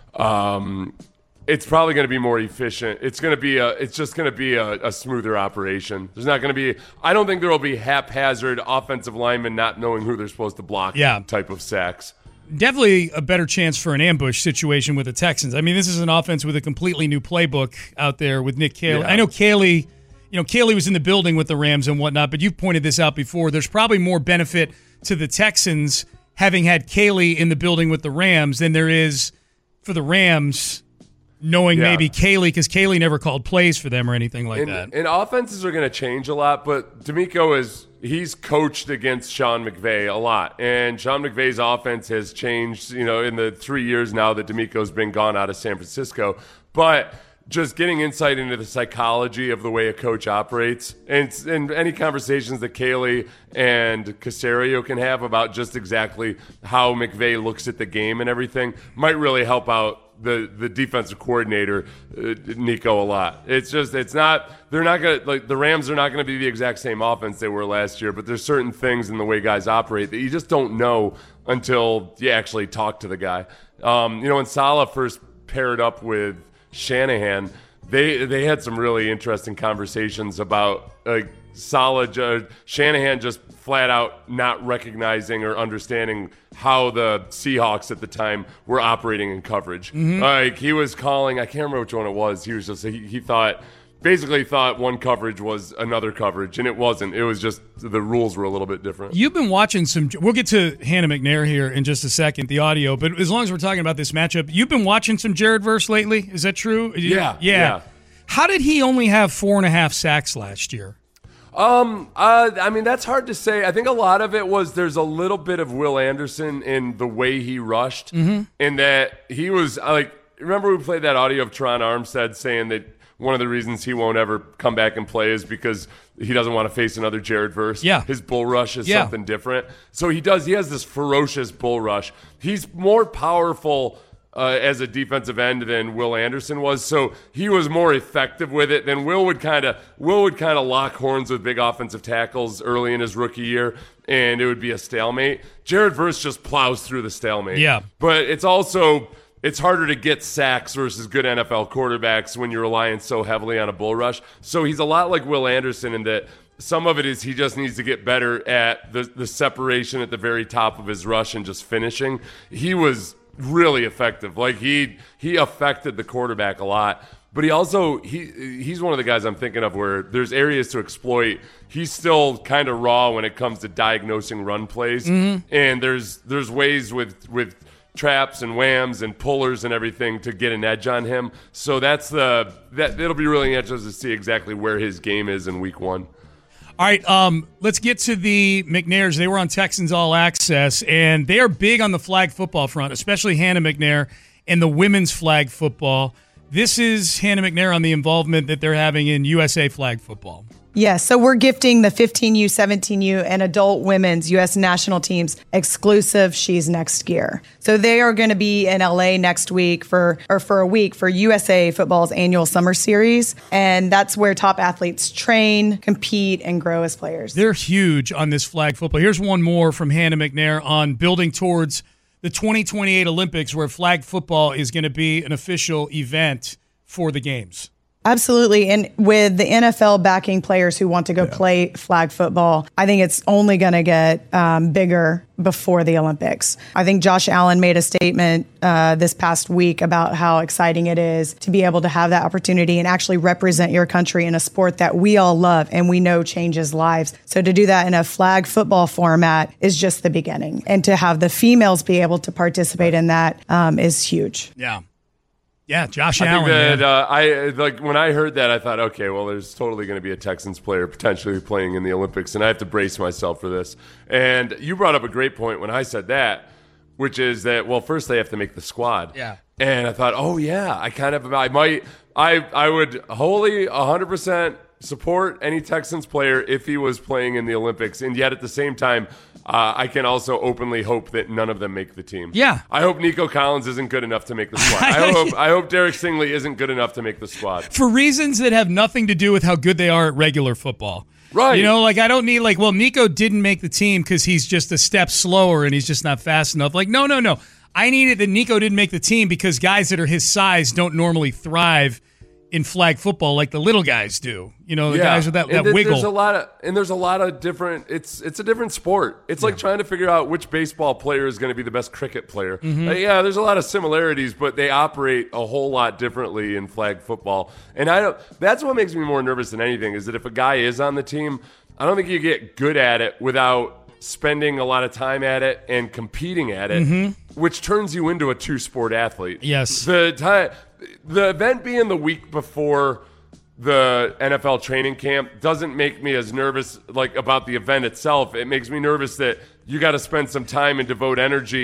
It's probably going to be more efficient. It's just going to be a smoother operation. There's not going to be. I don't think there will be haphazard offensive linemen not knowing who they're supposed to block. Type of sacks. Definitely a better chance for an ambush situation with the Texans. I mean, this is an offense with a completely new playbook out there with Nick Caley. Yeah. I know Caley was in the building with the Rams and whatnot, but you've pointed this out before. There's probably more benefit to the Texans having had Caley in the building with the Rams than there is for the Rams knowing maybe Caley, because Caley never called plays for them or anything like that. And offenses are going to change a lot, but DeMeco he's coached against Sean McVay a lot. And Sean McVay's offense has changed, in the 3 years now that DeMeco's been gone out of San Francisco. But just getting insight into the psychology of the way a coach operates, and any conversations that Kaylee and Caserio can have about just exactly how McVay looks at the game and everything might really help out the defensive coordinator, Nico, a lot. They're not going to, like, the Rams are not going to be the exact same offense they were last year, but there's certain things in the way guys operate that you just don't know until you actually talk to the guy. When Saleh first paired up with Shanahan, they had some really interesting conversations about Shanahan just flat out not recognizing or understanding how the Seahawks at the time were operating in coverage. Like, he was calling, I can't remember which one it was. He was just, he basically thought one coverage was another coverage, and it wasn't. It was just the rules were a little bit different. You've been watching we'll get to Hannah McNair here in just a second, the audio, but as long as we're talking about this matchup, you've been watching some Jared Verse lately? Is that true? Yeah. How did he only have 4.5 sacks last year? I mean, that's hard to say. I think a lot of it was there's a little bit of Will Anderson in the way he rushed, in that he was remember we played that audio of Teron Armstead saying that one of the reasons he won't ever come back and play is because he doesn't want to face another Jared Verse. Yeah. His bull rush is something different. So he has this ferocious bull rush. He's more powerful as a defensive end than Will Anderson was, so he was more effective with it. Then Will would kind of lock horns with big offensive tackles early in his rookie year, and it would be a stalemate. Jared Verse just plows through the stalemate. Yeah, but it's harder to get sacks versus good NFL quarterbacks when you're relying so heavily on a bull rush. So he's a lot like Will Anderson in that some of it is he just needs to get better at the separation at the very top of his rush and just finishing. He was really effective. Like, he affected the quarterback a lot, but he also he's one of the guys I'm thinking of where there's areas to exploit. He's still kind of raw when it comes to diagnosing run plays, and there's ways with traps and whams and pullers and everything to get an edge on him. So it'll be really interesting to see exactly where his game is in week 1. All right, let's get to the McNairs. They were on Texans All Access, and they are big on the flag football front, especially Hannah McNair and the women's flag football. This is Hannah McNair on the involvement that they're having in USA flag football. Yes, so we're gifting the 15U, 17U, and adult women's U.S. national teams exclusive She's Next gear. So they are going to be in L.A. next week for a week for USA Football's annual summer series, and that's where top athletes train, compete, and grow as players. They're huge on this flag football. Here's one more from Hannah McNair on building towards the 2028 Olympics, where flag football is going to be an official event for the games. Absolutely. And with the NFL backing players who want to go play flag football, I think it's only going to get bigger before the Olympics. I think Josh Allen made a statement this past week about how exciting it is to be able to have that opportunity and actually represent your country in a sport that we all love and we know changes lives. So to do that in a flag football format is just the beginning. And to have the females be able to participate in that is huge. Yeah, Josh Allen. I think that when I heard that, I thought, okay, well, there's totally going to be a Texans player potentially playing in the Olympics, and I have to brace myself for this. And you brought up a great point when I said that, which is that, well, first they have to make the squad. Yeah. And I thought, oh yeah, I would wholly 100% support any Texans player if he was playing in the Olympics, and yet at the same time, I can also openly hope that none of them make the team. Yeah. I hope Nico Collins isn't good enough to make the squad. I hope Derek Stingley isn't good enough to make the squad. For reasons that have nothing to do with how good they are at regular football. Right. You know, I don't need, Nico didn't make the team because he's just a step slower and he's just not fast enough. No. I needed that Nico didn't make the team because guys that are his size don't normally thrive in flag football like the little guys do. You know, the guys with that wiggle. There's a lot of different, it's a different sport. It's like trying to figure out which baseball player is going to be the best cricket player. There's a lot of similarities, but they operate a whole lot differently in flag football. And that's what makes me more nervous than anything, is that if a guy is on the team, I don't think you get good at it without spending a lot of time at it and competing at it, which turns you into a two-sport athlete. Yes. The event being the week before the NFL training camp doesn't make me as nervous about the event itself. It makes me nervous that you got to spend some time and devote energy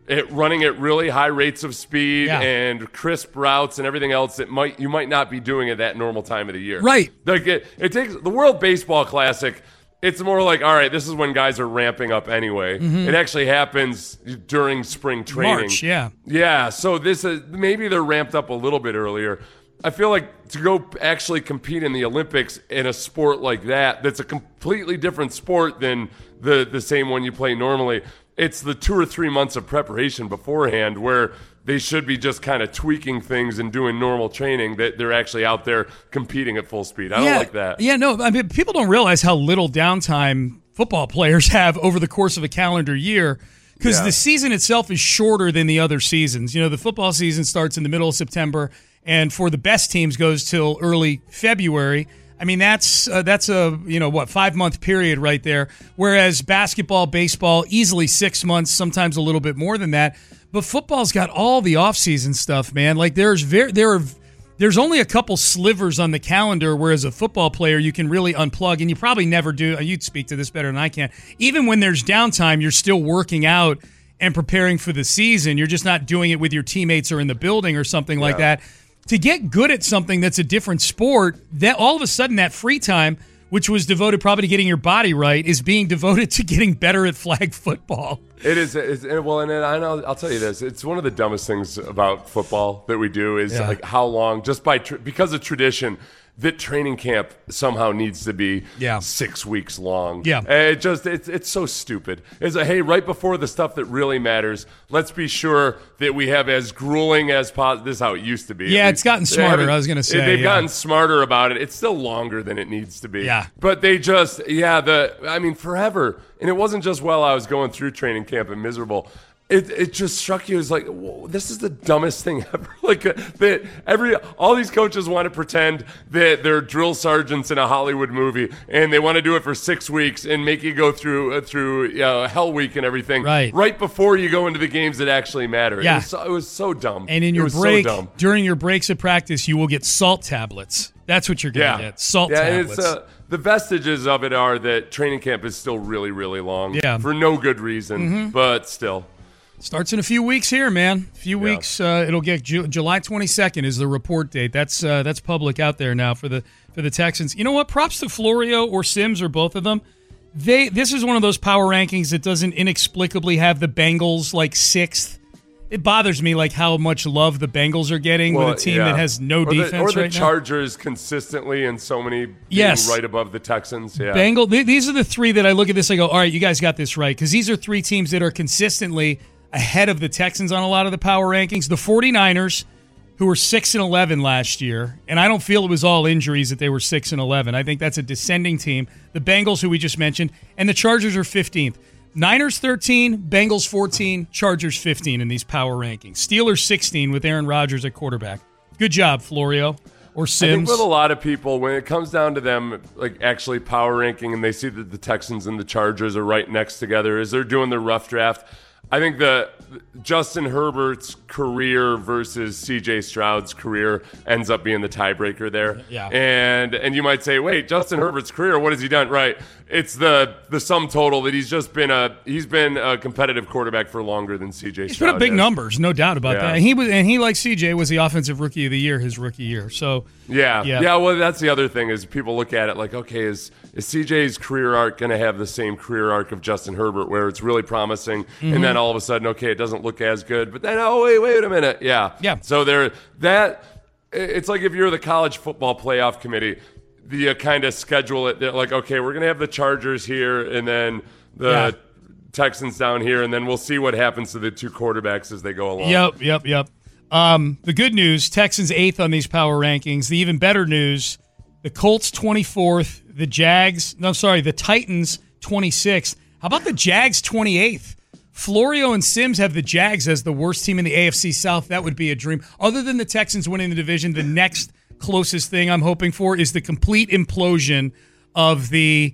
running at really high rates of speed and crisp routes and everything else that you might not be doing at that normal time of the year. Right. Like it takes the World Baseball Classic. It's more like, all right, this is when guys are ramping up anyway. Mhm. It actually happens during spring training. March, yeah. Yeah, so this is maybe they're ramped up a little bit earlier. I feel like to go actually compete in the Olympics in a sport like that's a completely different sport than the same one you play normally. It's the 2 or 3 months of preparation beforehand where they should be just kind of tweaking things and doing normal training, that they're actually out there competing at full speed. I don't like that. Yeah, no, I mean, people don't realize how little downtime football players have over the course of a calendar year, because the season itself is shorter than the other seasons. You know, the football season starts in the middle of September, and for the best teams goes till early February. I mean, that's a 5-month period right there. Whereas basketball, baseball, easily 6 months, sometimes a little bit more than that. But football's got all the off-season stuff, man. Like there's only a couple slivers on the calendar, whereas a football player you can really unplug, and you probably never do. You'd speak to this better than I can. Even when there's downtime, you're still working out and preparing for the season. You're just not doing it with your teammates or in the building or something like that. To get good at something that's a different sport, that all of a sudden that free time, which was devoted probably to getting your body right, is being devoted to getting better at flag football. It is. Well, and I'll tell you this. It's one of the dumbest things about football that we do is like how long, just because of tradition, that training camp somehow needs to be 6 weeks long. Yeah. It's so stupid. It's like, hey, right before the stuff that really matters, let's be sure that we have as grueling as possible. This is how it used to be. Yeah, it's gotten smarter, I was going to say. They've gotten smarter about it. It's still longer than it needs to be. Yeah. But they just, forever. And it wasn't just while I was going through training camp and miserable. It just struck you as like, whoa, this is the dumbest thing ever. Like all these coaches want to pretend that they're drill sergeants in a Hollywood movie, and they want to do it for 6 weeks and make you go through Hell Week and everything right before you go into the games that actually matter. Yeah. It was so dumb. And in your break, during your breaks of practice, you will get salt tablets. That's what you're going to get. Salt tablets. And the vestiges of it are that training camp is still really, really long. Yeah. For no good reason, but still. Starts in a few weeks here, man. A few weeks. It'll get July 22nd is the report date. That's public out there now for the Texans. You know what? Props to Florio or Sims or both of them. This is one of those power rankings that doesn't inexplicably have the Bengals like 6th. It bothers me like how much love the Bengals are getting with a team that has no defense right now. Or the Chargers consistently and so many being right above the Texans. Yeah. These are the three that I look at this, I go, all right, you guys got this right. Because these are three teams that are consistently ahead of the Texans on a lot of the power rankings. The 49ers, who were 6-11 last year, and I don't feel it was all injuries that they were 6-11. I think that's a descending team. The Bengals, who we just mentioned, and the Chargers are 15th. Niners 13, Bengals 14, Chargers 15 in these power rankings. Steelers 16 with Aaron Rodgers at quarterback. Good job, Florio. Or Sims. I think with a lot of people, when it comes down to them like actually power ranking and they see that the Texans and the Chargers are right next together as they're doing their rough draft, I think the Justin Herbert's career versus C.J. Stroud's career ends up being the tiebreaker there. Yeah. And you might say, wait, Justin Herbert's career, what has he done? Right. It's the sum total that he's been a competitive quarterback for longer than C.J. Stroud. He's put up big numbers, no doubt about that. And he like C.J. was the offensive rookie of the year his rookie year. So yeah. Well, that's the other thing is people look at it like, okay, is C.J.'s career arc going to have the same career arc of Justin Herbert, where it's really promising, and then all of a sudden, okay, it doesn't look as good, but then wait a minute, yeah. So it's like if you're the college football playoff committee. You kind of schedule it like, okay, we're going to have the Chargers here and then the Texans down here, and then we'll see what happens to the two quarterbacks as they go along. Yep. The good news, Texans 8th on these power rankings. The even better news, the Colts 24th, the Titans 26th. How about the Jags 28th? Florio and Sims have the Jags as the worst team in the AFC South. That would be a dream. Other than the Texans winning the division, the next closest thing I'm hoping for is the complete implosion of the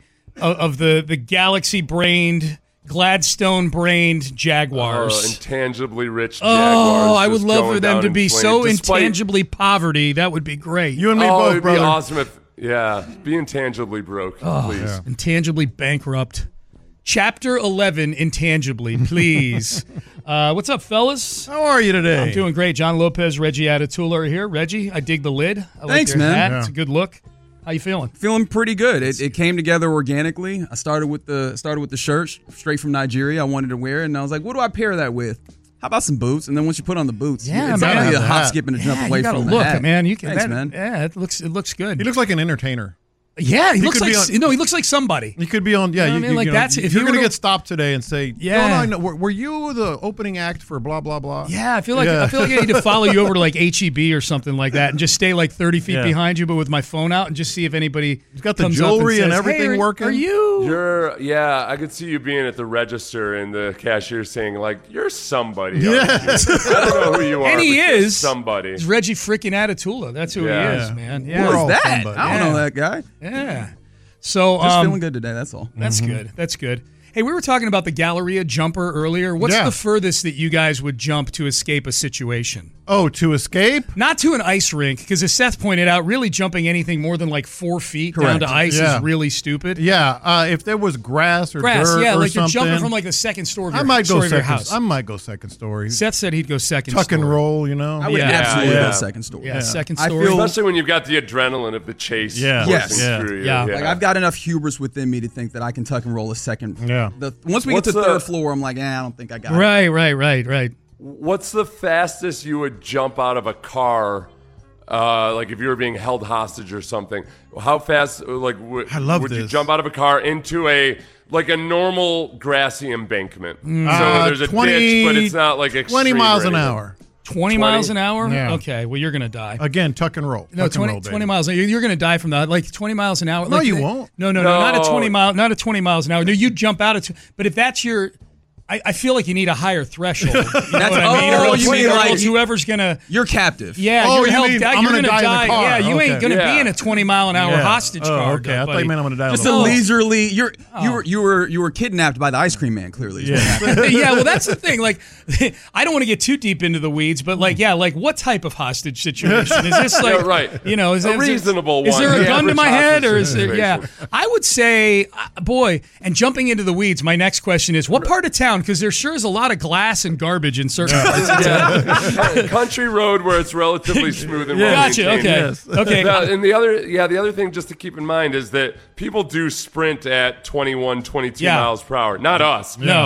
galaxy-brained, Gladstone-brained Jaguars. Intangibly rich Jaguars. Oh, I would love for them to be so intangibly poverty. That would be great. You and me both, it'd brother. Be awesome if, be intangibly broke, please. Yeah. Intangibly bankrupt. Chapter 11, intangibly, please. What's up, fellas? How are you today? I'm doing great. John Lopez, Reggie Atatula are here. Reggie, I dig the lid. I Thanks, like your man. hat. Yeah. It's a good look. How you feeling? Feeling pretty good. It came together organically. I started with the shirt straight from Nigeria. I wanted to wear it, and I was like, what do I pair that with? How about some boots? And then once you put on the boots, Yeah, it's man. not really a hop, skip, and a jump away you gotta from the look, hat. man. You can, Thanks, that- man. Yeah, it looks good. He looks like an entertainer. Yeah, he looks could like be on- he looks like somebody. He could be on. Yeah, You know what I mean? Like, that's- if you're you going to were to- get stopped today and say, Yeah. no, were you the opening act for blah blah blah? Yeah, I feel like I need to follow you over to like HEB or something like that, and just stay like 30 feet behind you, but with my phone out, and just see if anybody got the comes up jewelry and says, everything "Hey, working?" Are you? I could see you being at the register and the cashier saying, like, you're somebody. Yeah. aren't you? I don't know who you are. And he but you're is somebody. It's Reggie freaking Atatula. That's who Yeah. he is, man. Yeah. Who is that? I don't know that guy. Yeah. So Just feeling good today. That's all. That's good. That's good. Hey, we were talking about the Galleria jumper earlier. What's Yeah. the furthest that you guys would jump to escape a situation? Oh, to escape? Not to an ice rink, because as Seth pointed out, really jumping anything more than like 4 feet down Correct. to ice Yeah. is really stupid. Yeah, if there was grass or Grass, dirt yeah, or like you're something, jumping from like the second story of your, I might go story of your second. house. I might go second story. Seth said he'd go second Tuck story. and roll, you know. I would absolutely go second story. Yeah, second I story. feel- Especially when you've got the adrenaline of the chase. Yeah. coursing Yes. through you. Yeah. Like I've got enough hubris within me to think that I can tuck and roll a second. Yeah. Once we What's get to the- third floor, I'm like, I don't think I got it. Right. What's the fastest you would jump out of a car? Like if you were being held hostage or something, how fast? Like I love would you this. jump out of a car into a normal grassy embankment? So there's a 20 ditch, but it's not like 20 extreme miles or an anything. hour. 20 miles an hour? Yeah. Okay, well, you're going to die. Again, tuck and roll. No, Tuck and 20, roll, baby. 20 miles. You're going to die from that. Like 20 miles an hour. No, like, you won't. No, not at 20 miles an hour. No, you jump out at. But if that's your, I feel like you need a higher threshold. You know what I mean? Or else, you mean like whoever's gonna. You're captive. Yeah, Oh, you're you held. mean You're I'm gonna gonna die in the car. Yeah, you ain't Okay. gonna Yeah. be in a 20 mile an hour Yeah. hostage Oh, car. okay. I thought buddy. you meant I'm going to die. Just on a the floor. leisurely. You were kidnapped by the ice cream man. Clearly. Yeah. Yeah, well, that's the thing. Like, I don't want to get too deep into the weeds, but like, yeah, like, what type of hostage situation is this? Like, Yeah, right. You know, is A it reasonable Is one. there a The gun to average my head, or is hostage it? Yeah, I would say, boy. And jumping into the weeds, my next question is, what part of town? Because there sure is a lot of glass and garbage in certain parts of town. Yeah. Country road where it's relatively smooth and well Gotcha. maintained. Okay. Yes. Okay. Now, and the other thing just to keep in mind is that people do sprint at 21, 22 Yeah. miles per hour. Not us. No.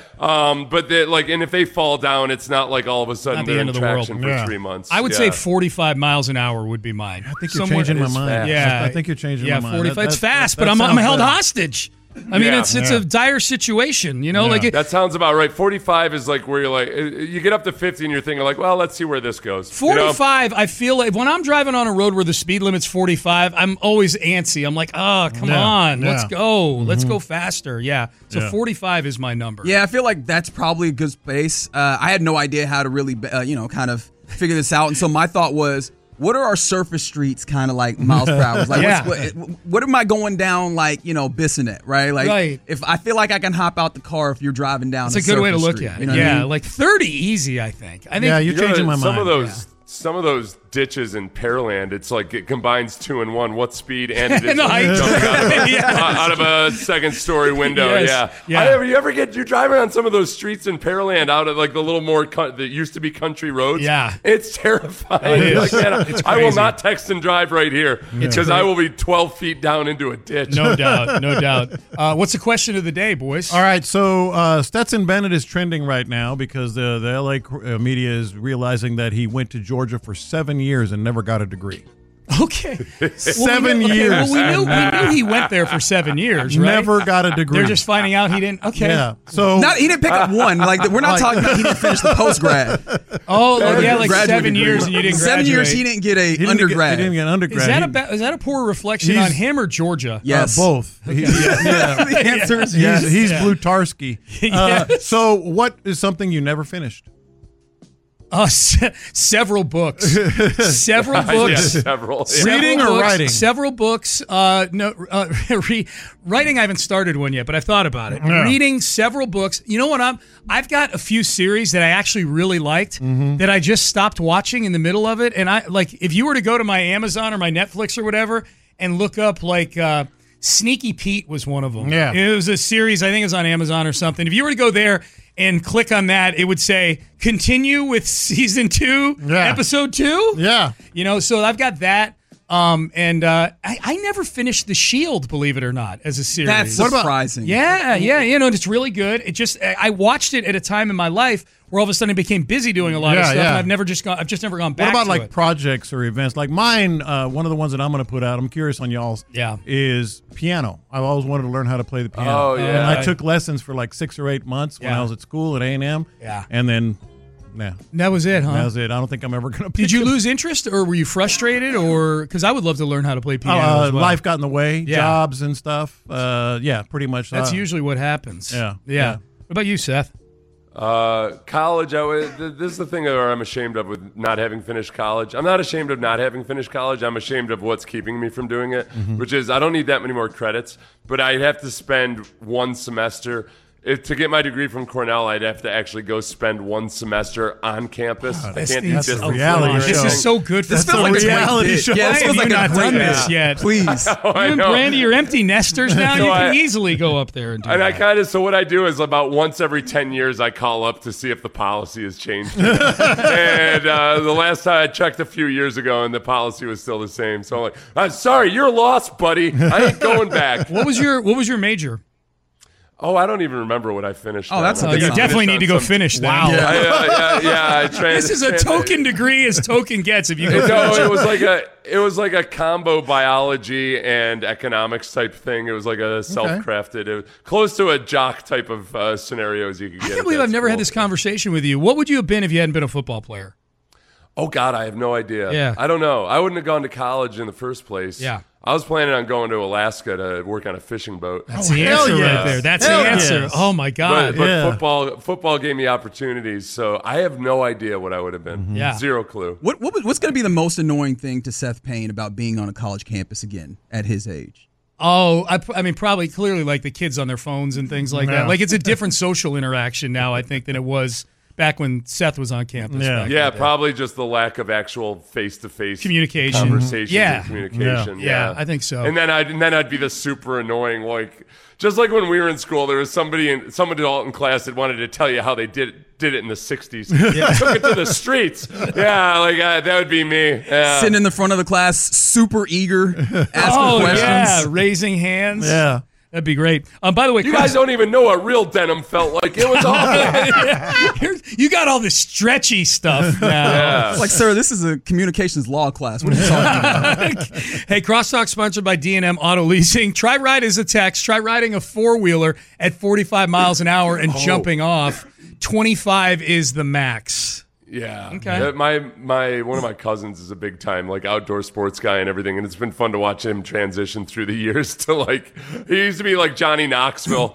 But they, like, and if they fall down, it's not like all of a sudden Not the they're end in of the world. traction for Yeah. 3 months. I would Yeah. say 45 miles an hour would be mine. I think you're changing my mind. Yeah, I think you're changing yeah, my mind. 45. It's fast, but that I'm sounds held bad. hostage. I mean, Yeah. it's a dire situation, you know. Yeah. Like That sounds about right. 45 is like where you're like, you get up to 50 and you're thinking like, well, let's see where this goes. 45. I feel like when I'm driving on a road where the speed limit's 45, I'm always antsy. I'm like, oh, come Yeah. on, Yeah. let's go, let's go faster. Yeah. So Yeah. 45 is my number. Yeah, I feel like that's probably a good space. I had no idea how to really, kind of figure this out, and so my thought was, what are our surface streets kind of like miles per hour? Like, Yeah. what am I going down like, Bissonnet, right? Like, Right. if I feel like I can hop out the car if you're driving down. It's a good way to surface look street, at it. you know what I Yeah, mean? like 30 easy. I think. Yeah, you're changing my Some mind. of those ditches in Pearland, it's like it combines 2 and 1. What speed and it is No, like I- jumping Yes. out of a second story window. Yes. Yeah. Yeah. You're driving on some of those streets in Pearland out of like the little more that used to be country roads. Yeah. It's terrifying. It is. Like, man, It's I will crazy. not text and drive right here because I will be 12 feet down into a ditch. No doubt. No doubt. What's the question of the day, boys? All right, so Stetson Bennett is trending right now because the LA media is realizing that he went to Georgia for 7 years and never got a degree. Okay. 7 Okay, years. well, we knew he went there for 7 years, right? Never got a degree. They're just finding out he didn't. Okay. Yeah. So He didn't pick up one. Like, we're not talking about he didn't finish the post grad. Oh, yeah, like Graduate 7 degree. years and you didn't 7 graduate. years he didn't get a he didn't undergrad. He didn't get an undergrad. Is that a poor reflection on him or Georgia? Yes. Both. Yeah. The answer is yes. He's Blutarski. Yes. So what is something you never finished? Several books. Several books. Yeah, several. Reading or books, writing? Several books. Writing, I haven't started one yet, but I've thought about it. Yeah. Reading several books. You know what? I've got a few series that I actually really liked that I just stopped watching in the middle of it. And I like if you were to go to my Amazon or my Netflix or whatever and look up like Sneaky Pete was one of them. Yeah. It was a series, I think it was on Amazon or something. If you were to go there and click on that, it would say, continue with season 2, episode 2. Yeah. So I've got that. I never finished The Shield, believe it or not, as a series. That's surprising. Yeah. It's really good. I watched it at a time in my life where all of a sudden I became busy doing a lot of stuff, and I've just never gone back to it. What about projects or events? Like mine, one of the ones that I'm going to put out, I'm curious on y'all's, is piano. I've always wanted to learn how to play the piano. Oh, yeah. And I took lessons for like 6 or 8 months when I was at school at A&M. Yeah. And then... Yeah. That was it, huh? That was it. I don't think I'm ever going to pick Did you lose interest, or were you frustrated? Or because I would love to learn how to play piano as well. Life got in the way, jobs and stuff. Pretty much. That's usually what happens. Yeah. What about you, Seth? College, this is the thing that I'm ashamed of with not having finished college. I'm not ashamed of not having finished college. I'm ashamed of what's keeping me from doing it, which is I don't need that many more credits, but I'd have to spend one semester. To get my degree from Cornell, I'd have to actually go spend one semester on campus. I can't do distance learning. This is so good for this feels like a reality show. Yeah, this feels like not done this yet. Please. I know. You and Brandy, you're empty nesters now. So you can easily go up there and do that. So what I do is about once every 10 years, I call up to see if the policy has changed. And the last time I checked a few years ago, and the policy was still the same. So I'm like, I'm sorry, you're lost, buddy. I ain't going back. What was your major? Oh, I don't even remember what I finished. Oh, that's you definitely need to go finish that. Wow. Yeah. This is a token degree as token gets. If you go, it was like a combo biology and economics type thing. It was like a self-crafted, it was close to a jock type of scenarios you could get. I can't believe I've never had this conversation with you. What would you have been if you hadn't been a football player? Oh God, I have no idea. Yeah. I don't know. I wouldn't have gone to college in the first place. Yeah. I was planning on going to Alaska to work on a fishing boat. That's the answer right there. That's the answer. Yes. Oh my God. But football gave me opportunities, so I have no idea what I would have been. Yeah. Zero clue. What's going to be the most annoying thing to Seth Payne about being on a college campus again at his age? Oh, I mean, probably clearly like the kids on their phones and things like that. Like it's a different social interaction now, I think, than it was back when Seth was on campus. Yeah, probably just the lack of actual face-to-face communication, conversations, and communication. Yeah, I think so. And then I'd be the super annoying, like just like when we were in school, there was some adult in class that wanted to tell you how they did it in the 60s. Took it to the streets. Yeah, that would be me. Yeah. Sitting in the front of the class, super eager, asking questions. Yeah, raising hands. Yeah. That'd be great. By the way, you guys don't even know what real denim felt like. It was awful. You got all this stretchy stuff now. Yeah. It's like, sir, this is a communications law class. What are you talking about? Hey, Crosstalk sponsored by D&M Auto Leasing. Try ride as a text. Try riding a four-wheeler at 45 miles an hour and jumping off. 25 is the max. Yeah. Okay. My one of my cousins is a big time like outdoor sports guy and everything, and it's been fun to watch him transition through the years to like he used to be like Johnny Knoxville,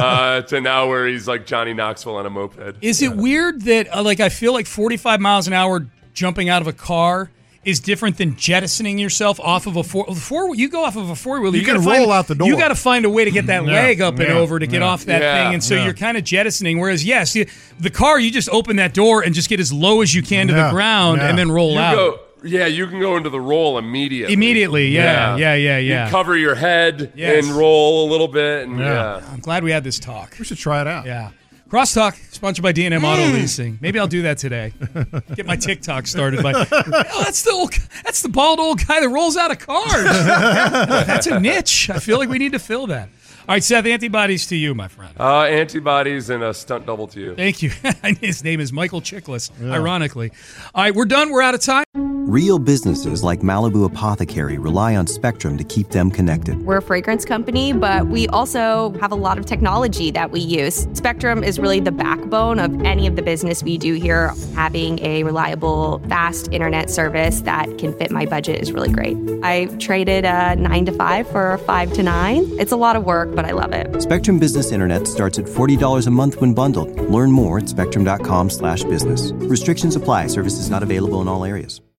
to now where he's like Johnny Knoxville on a moped. Is it weird that I feel like 45 miles an hour jumping out of a car is different than jettisoning yourself off of a four. You go off of a four-wheeler. You can roll out the door. You got to find a way to get that leg up and over to get off that thing, and so you're kind of jettisoning. Whereas, the car, you just open that door and just get as low as you can to the ground and then roll out. You can go into the roll immediately. Yeah. You cover your head and roll a little bit. And I'm glad we had this talk. We should try it out. Yeah. Crosstalk, sponsored by D&M Auto Leasing. Maybe I'll do that today. Get my TikTok started by. That's the bald old guy that rolls out of cars. That's a niche. I feel like we need to fill that. All right, Seth, antibodies to you, my friend. Antibodies and a stunt double to you. Thank you. His name is Michael Chiklis, ironically. All right, we're done. We're out of time. Real businesses like Malibu Apothecary rely on Spectrum to keep them connected. We're a fragrance company, but we also have a lot of technology that we use. Spectrum is really the backbone of any of the business we do here. Having a reliable, fast internet service that can fit my budget is really great. I traded a 9 to 5 for a 5 to 9. It's a lot of work, but I love it. Spectrum Business Internet starts at $40 a month when bundled. Learn more at spectrum.com/business. Restrictions apply. Services not available in all areas.